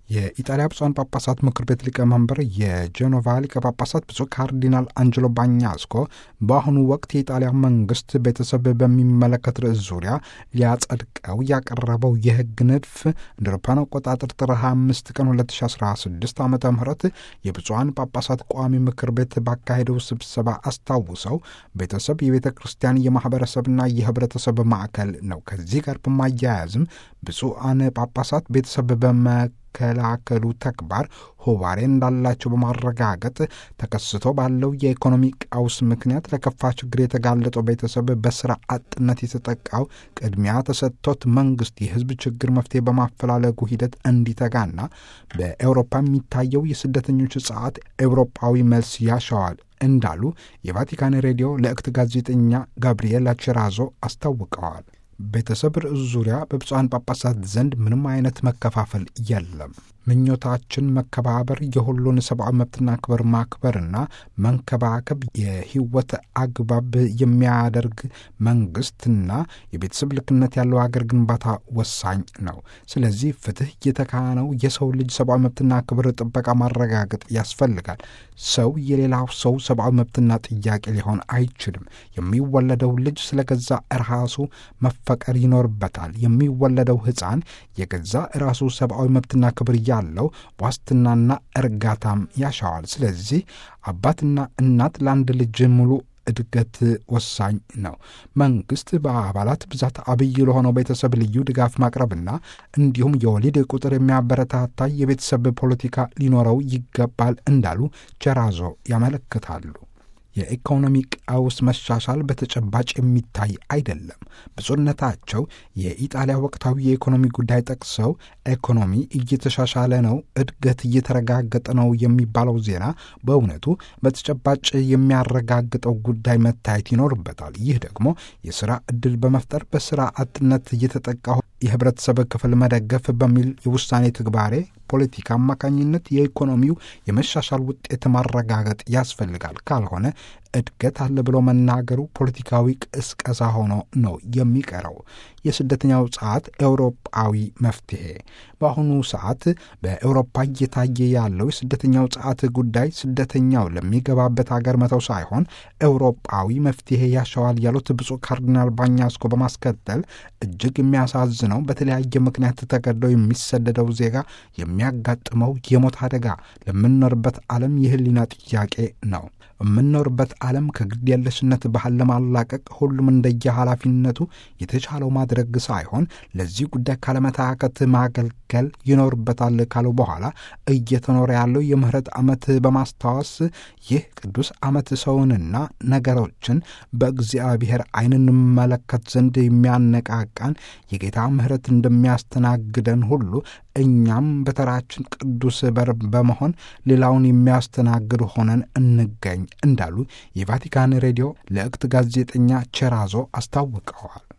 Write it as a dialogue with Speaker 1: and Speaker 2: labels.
Speaker 1: የኢጣሊያ ብፁዓን ጳጳሳት ምክር ቤት ሊቀመንበር የጄኖቫ ሊቀ ጳጳሳት ብፁዕ ካርዲናል አንጀሎ ባኛስኮ በአሁኑ ወቅት የኢጣሊያ መንግስት ቤተሰብ በሚመለከት ርዕስ ዙሪያ ሊያጸድቀው ያቀረበው የሕግ ንድፍ እንደ አውሮፓውያን አቆጣጠር ጥር 25 ቀን 2016 ዓ ም የብፁዓን ጳጳሳት ቋሚ ምክር ቤት ባካሄደው ስብሰባ አስታውሰው ቤተሰብ የቤተ ክርስቲያን የማኅበረሰብና የህብረተሰብ ማዕከል ነው። ከዚህ ጋር በማያያዝም ብፁዓን ጳጳሳት ቤተሰብ በመከላከሉ ተግባር ሆባሬ እንዳላቸው በማረጋገጥ ተከስቶ ባለው የኢኮኖሚ ቀውስ ምክንያት ለከፋ ችግር የተጋለጠው ቤተሰብ በስራ አጥነት የተጠቃው ቅድሚያ ተሰጥቶት መንግስት የህዝብ ችግር መፍትሄ በማፈላለጉ ሂደት እንዲተጋና በአውሮፓ የሚታየው የስደተኞች ጸዓት አውሮፓዊ መልስ ያሻዋል እንዳሉ የቫቲካን ሬዲዮ ለእክት ጋዜጠኛ ጋብሪኤላ ቼራዞ አስታውቀዋል። ቤተሰብ ርዕስ ዙሪያ በብፁዓን ጳጳሳት ዘንድ ምንም አይነት መከፋፈል የለም። ምኞታችን መከባበር፣ የሁሉን ሰብአዊ መብትና ክብር ማክበርና መንከባከብ የህይወት አግባብ የሚያደርግ መንግስትና የቤተሰብ ልክነት ያለው አገር ግንባታ ወሳኝ ነው። ስለዚህ ፍትህ የተካነው የሰው ልጅ ሰብአዊ መብትና ክብር ጥበቃ ማረጋገጥ ያስፈልጋል። ሰው የሌላው ሰው ሰብአዊ መብትና ጥያቄ ሊሆን አይችልም። የሚወለደው ልጅ ስለገዛ ራሱ መፈቀር ይኖርበታል። የሚወለደው ሕፃን የገዛ ራሱ ሰብአዊ መብትና ክብር ያለው ዋስትናና እርጋታም ያሻዋል። ስለዚህ አባትና እናት ለአንድ ልጅ ሙሉ እድገት ወሳኝ ነው። መንግስት በአባላት ብዛት አብይ ለሆነው ቤተሰብ ልዩ ድጋፍ ማቅረብና እንዲሁም የወሊድ ቁጥር የሚያበረታታ የቤተሰብ ፖለቲካ ሊኖረው ይገባል እንዳሉ ቼራዞ ያመለክታሉ። የኢኮኖሚ ቀውስ መሻሻል በተጨባጭ የሚታይ አይደለም። ብፁዕነታቸው የኢጣሊያ ወቅታዊ የኢኮኖሚ ጉዳይ ጠቅሰው ኢኮኖሚ እየተሻሻለ ነው፣ እድገት እየተረጋገጠ ነው የሚባለው ዜና በእውነቱ በተጨባጭ የሚያረጋግጠው ጉዳይ መታየት ይኖርበታል። ይህ ደግሞ የሥራ ዕድል በመፍጠር በሥራ አጥነት እየተጠቃው የህብረተሰብ ክፍል መደገፍ በሚል የውሳኔ ትግባሬ ፖለቲካ አማካኝነት የኢኮኖሚው የመሻሻል ውጤት ማረጋገጥ ያስፈልጋል። ካልሆነ እድገት አለ ብሎ መናገሩ ፖለቲካዊ ቅስቀሳ ሆኖ ነው የሚቀረው። የስደተኛው ጸዓት አውሮፓዊ መፍትሄ በአሁኑ ሰዓት በአውሮፓ እየታየ ያለው የስደተኛው ጸዓት ጉዳይ ስደተኛው ለሚገባበት ሀገር መተው ሳይሆን አውሮፓዊ መፍትሄ ያሻዋል ያሉት ብፁዕ ካርዲናል ባኛስኮ በማስከተል እጅግ የሚያሳዝነው በተለያየ ምክንያት ተገደው የሚሰደደው ዜጋ የሚያጋጥመው የሞት አደጋ ለምንኖርበት ዓለም የህሊና ጥያቄ ነው። የምንኖርበት ዓለም ከግድ የለሽነት ባህል ለማላቀቅ ሁሉም እንደየ ኃላፊነቱ የተቻለው ማድረግ ሳይሆን ለዚህ ጉዳይ ካለመታከት ማገልገል ይኖርበታል ካለው በኋላ እየተኖረ ያለው የምህረት ዓመት በማስታወስ ይህ ቅዱስ ዓመት ሰውንና ነገሮችን በእግዚአብሔር ዓይን እንመለከት ዘንድ የሚያነቃቃን የጌታ ምህረት እንደሚያስተናግደን ሁሉ እኛም በተራችን ቅዱስ በር በመሆን ሌላውን የሚያስተናግድ ሆነን እንገኝ እንዳሉ የቫቲካን ሬዲዮ ለእክት ጋዜጠኛ ቼራዞ አስታውቀዋል።